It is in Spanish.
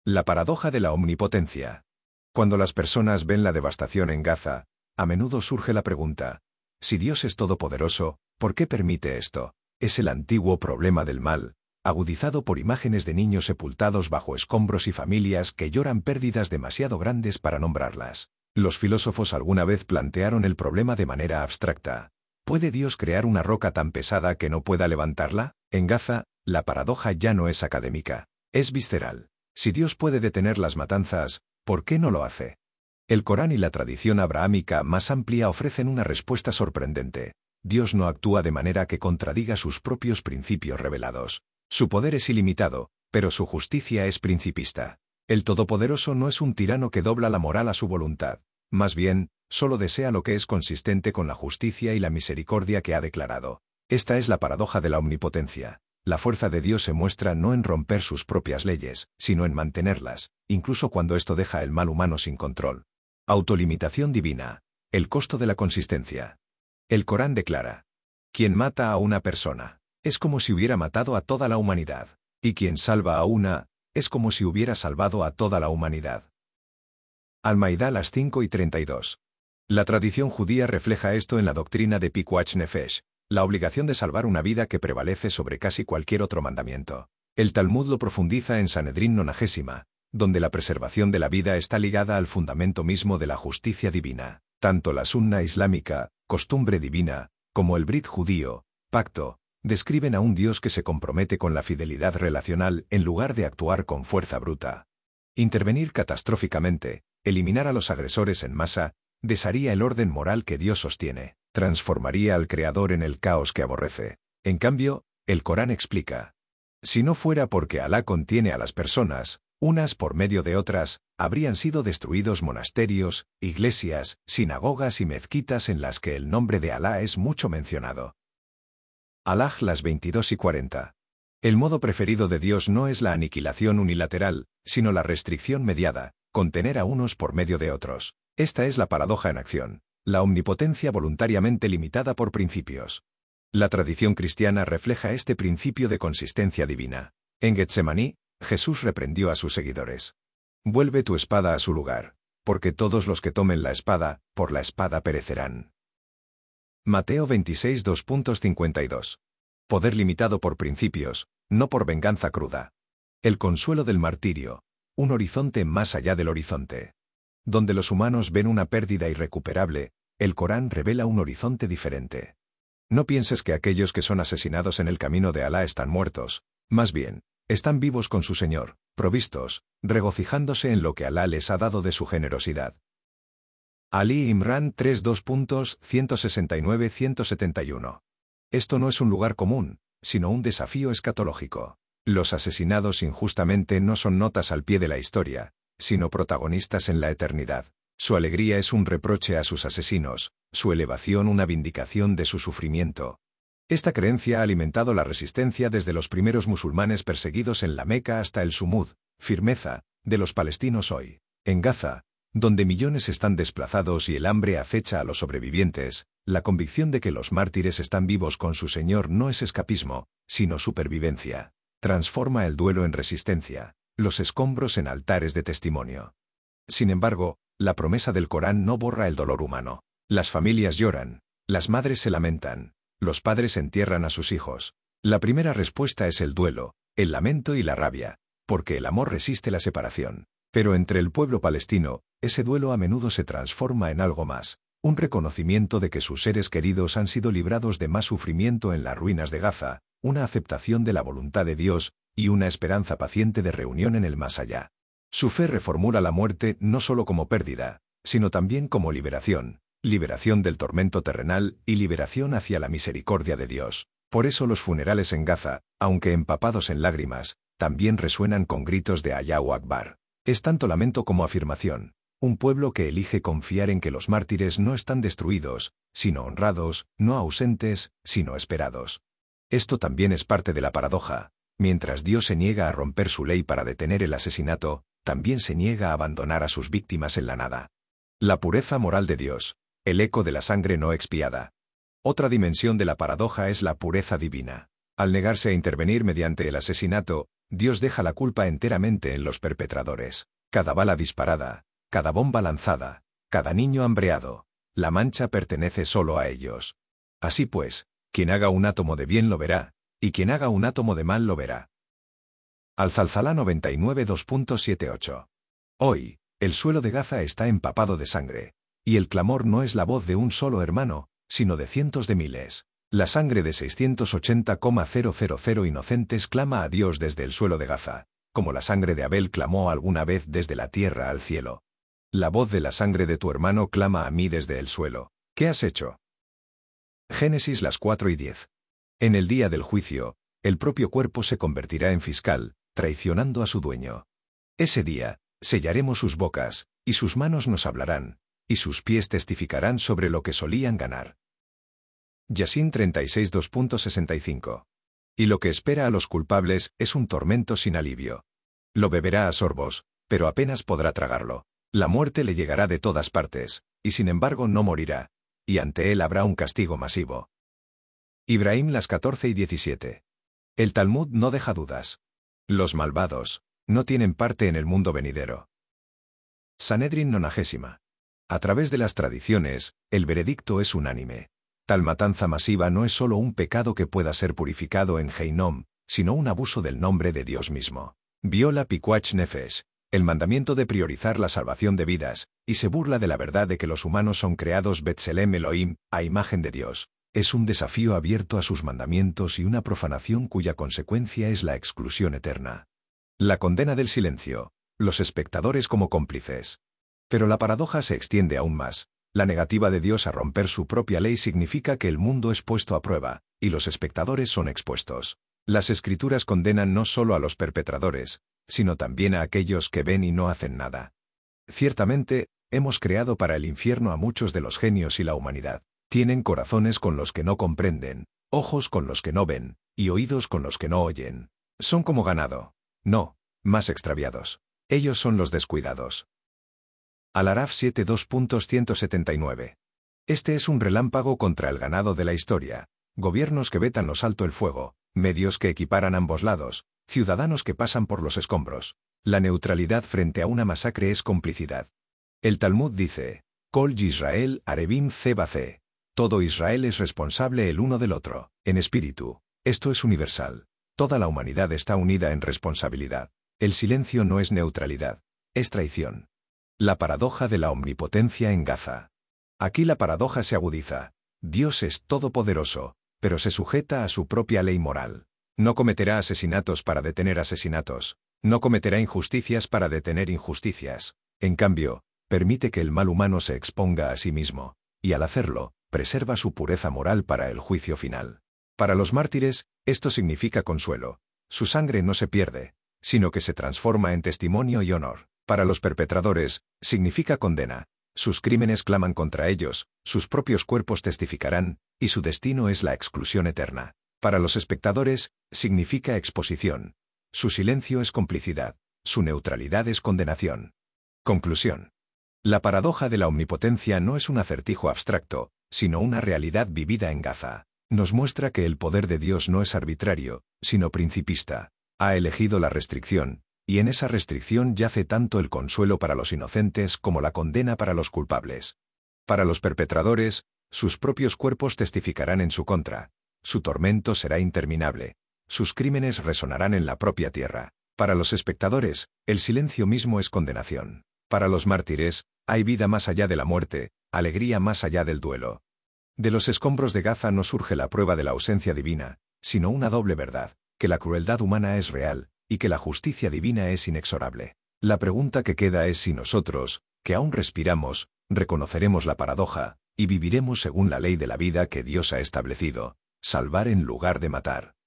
La paradoja de la omnipotencia. Cuando las personas ven la devastación en Gaza, a menudo surge la pregunta: si Dios es todopoderoso, ¿por qué permite esto? Es el antiguo problema del mal, agudizado por imágenes de niños sepultados bajo escombros y familias que lloran pérdidas demasiado grandes para nombrarlas. Los filósofos alguna vez plantearon el problema de manera abstracta. ¿Puede Dios crear una roca tan pesada que no pueda levantarla? En Gaza, la paradoja ya no es académica, es visceral. Si Dios puede detener las matanzas, ¿por qué no lo hace? El Corán y la tradición abrahámica más amplia ofrecen una respuesta sorprendente. Dios no actúa de manera que contradiga sus propios principios revelados. Su poder es ilimitado, pero su justicia es principista. El Todopoderoso no es un tirano que dobla la moral a su voluntad. Más bien, solo desea lo que es consistente con la justicia y la misericordia que ha declarado. Esta es la paradoja de la omnipotencia. La fuerza de Dios se muestra no en romper sus propias leyes, sino en mantenerlas, incluso cuando esto deja el mal humano sin control. Autolimitación divina. El costo de la consistencia. El Corán declara: quien mata a una persona, es como si hubiera matado a toda la humanidad, y quien salva a una, es como si hubiera salvado a toda la humanidad. Al-Maidá las 5:32. La tradición judía refleja esto en la doctrina de Pikuach Nefesh, la obligación de salvar una vida que prevalece sobre casi cualquier otro mandamiento. El Talmud lo profundiza en Sanedrín 90, donde la preservación de la vida está ligada al fundamento mismo de la justicia divina. Tanto la sunna islámica, costumbre divina, como el brit judío, pacto, describen a un Dios que se compromete con la fidelidad relacional en lugar de actuar con fuerza bruta. Intervenir catastróficamente, eliminar a los agresores en masa, desharía el orden moral que Dios sostiene, transformaría al Creador en el caos que aborrece. En cambio, el Corán explica: si no fuera porque Alá contiene a las personas, unas por medio de otras, habrían sido destruidos monasterios, iglesias, sinagogas y mezquitas en las que el nombre de Alá es mucho mencionado. Al-Hajj las 22:40. El modo preferido de Dios no es la aniquilación unilateral, sino la restricción mediada, contener a unos por medio de otros. Esta es la paradoja en acción, la omnipotencia voluntariamente limitada por principios. La tradición cristiana refleja este principio de consistencia divina. En Getsemaní, Jesús reprendió a sus seguidores: vuelve tu espada a su lugar, porque todos los que tomen la espada, por la espada perecerán. Mateo 26 2:52. Poder limitado por principios, no por venganza cruda. El consuelo del martirio, un horizonte más allá del horizonte. Donde los humanos ven una pérdida irrecuperable, el Corán revela un horizonte diferente. No pienses que aquellos que son asesinados en el camino de Alá están muertos, más bien, están vivos con su Señor, provistos, regocijándose en lo que Alá les ha dado de su generosidad. Ali Imran 3:169-171. Esto no es un lugar común, sino un desafío escatológico. Los asesinados injustamente no son notas al pie de la historia, sino protagonistas en la eternidad. Su alegría es un reproche a sus asesinos, su elevación una vindicación de su sufrimiento. Esta creencia ha alimentado la resistencia desde los primeros musulmanes perseguidos en la Meca hasta el sumud, firmeza, de los palestinos hoy. En Gaza, donde millones están desplazados y el hambre acecha a los sobrevivientes, la convicción de que los mártires están vivos con su Señor no es escapismo, sino supervivencia. Transforma el duelo en resistencia, los escombros en altares de testimonio. Sin embargo, la promesa del Corán no borra el dolor humano. Las familias lloran, las madres se lamentan, los padres entierran a sus hijos. La primera respuesta es el duelo, el lamento y la rabia, porque el amor resiste la separación. Pero entre el pueblo palestino, ese duelo a menudo se transforma en algo más, un reconocimiento de que sus seres queridos han sido librados de más sufrimiento en las ruinas de Gaza, una aceptación de la voluntad de Dios, y una esperanza paciente de reunión en el más allá. Su fe reformula la muerte no solo como pérdida, sino también como liberación, liberación del tormento terrenal y liberación hacia la misericordia de Dios. Por eso los funerales en Gaza, aunque empapados en lágrimas, también resuenan con gritos de Allahu Akbar. Es tanto lamento como afirmación, un pueblo que elige confiar en que los mártires no están destruidos, sino honrados, no ausentes, sino esperados. Esto también es parte de la paradoja. Mientras Dios se niega a romper su ley para detener el asesinato, también se niega a abandonar a sus víctimas en la nada. La pureza moral de Dios, el eco de la sangre no expiada. Otra dimensión de la paradoja es la pureza divina. Al negarse a intervenir mediante el asesinato, Dios deja la culpa enteramente en los perpetradores. Cada bala disparada, cada bomba lanzada, cada niño hambreado, la mancha pertenece solo a ellos. Así pues, quien haga un átomo de bien lo verá, y quien haga un átomo de mal lo verá. Al-Zalzala 99 2.78. Hoy, el suelo de Gaza está empapado de sangre, y el clamor no es la voz de un solo hermano, sino de cientos de miles. La sangre de 680,000 inocentes clama a Dios desde el suelo de Gaza, como la sangre de Abel clamó alguna vez desde la tierra al cielo. La voz de la sangre de tu hermano clama a mí desde el suelo. ¿Qué has hecho? Génesis las 4:10. En el día del juicio, el propio cuerpo se convertirá en fiscal, traicionando a su dueño. Ese día, sellaremos sus bocas, y sus manos nos hablarán, y sus pies testificarán sobre lo que solían ganar. Yasin 36 2.65. Y lo que espera a los culpables es un tormento sin alivio. Lo beberá a sorbos, pero apenas podrá tragarlo. La muerte le llegará de todas partes, y sin embargo no morirá, y ante él habrá un castigo masivo. Ibrahim las 14:17. El Talmud no deja dudas. Los malvados no tienen parte en el mundo venidero. Sanedrin 90. A través de las tradiciones, el veredicto es unánime. Tal matanza masiva no es solo un pecado que pueda ser purificado en Heinom, sino un abuso del nombre de Dios mismo. Viola Pikuach Nefesh, el mandamiento de priorizar la salvación de vidas, y se burla de la verdad de que los humanos son creados Betselem Elohim, a imagen de Dios. Es un desafío abierto a sus mandamientos y una profanación cuya consecuencia es la exclusión eterna. La condena del silencio, los espectadores como cómplices. Pero la paradoja se extiende aún más. La negativa de Dios a romper su propia ley significa que el mundo es puesto a prueba, y los espectadores son expuestos. Las Escrituras condenan no solo a los perpetradores, sino también a aquellos que ven y no hacen nada. Ciertamente, hemos creado para el infierno a muchos de los genios y la humanidad. Tienen corazones con los que no comprenden, ojos con los que no ven, y oídos con los que no oyen. Son como ganado. No, más extraviados. Ellos son los descuidados. Al-Araf 7:2.179. Este es un relámpago contra el ganado de la historia. Gobiernos que vetan lo alto el fuego, medios que equiparan ambos lados, ciudadanos que pasan por los escombros. La neutralidad frente a una masacre es complicidad. El Talmud dice, Kol Yisrael Arebim Cebacé. Todo Israel es responsable el uno del otro, en espíritu. Esto es universal. Toda la humanidad está unida en responsabilidad. El silencio no es neutralidad, es traición. La paradoja de la omnipotencia en Gaza. Aquí la paradoja se agudiza. Dios es todopoderoso, pero se sujeta a su propia ley moral. No cometerá asesinatos para detener asesinatos. No cometerá injusticias para detener injusticias. En cambio, permite que el mal humano se exponga a sí mismo, y al hacerlo, preserva su pureza moral para el juicio final. Para los mártires, esto significa consuelo. Su sangre no se pierde, sino que se transforma en testimonio y honor. Para los perpetradores, significa condena. Sus crímenes claman contra ellos, sus propios cuerpos testificarán, y su destino es la exclusión eterna. Para los espectadores, significa exposición. Su silencio es complicidad, su neutralidad es condenación. Conclusión. La paradoja de la omnipotencia no es un acertijo abstracto, sino una realidad vivida en Gaza. Nos muestra que el poder de Dios no es arbitrario, sino principista. Ha elegido la restricción, y en esa restricción yace tanto el consuelo para los inocentes como la condena para los culpables. Para los perpetradores, sus propios cuerpos testificarán en su contra. Su tormento será interminable. Sus crímenes resonarán en la propia tierra. Para los espectadores, el silencio mismo es condenación. Para los mártires, hay vida más allá de la muerte, alegría más allá del duelo. De los escombros de Gaza no surge la prueba de la ausencia divina, sino una doble verdad, que la crueldad humana es real, y que la justicia divina es inexorable. La pregunta que queda es si nosotros, que aún respiramos, reconoceremos la paradoja, y viviremos según la ley de la vida que Dios ha establecido, salvar en lugar de matar.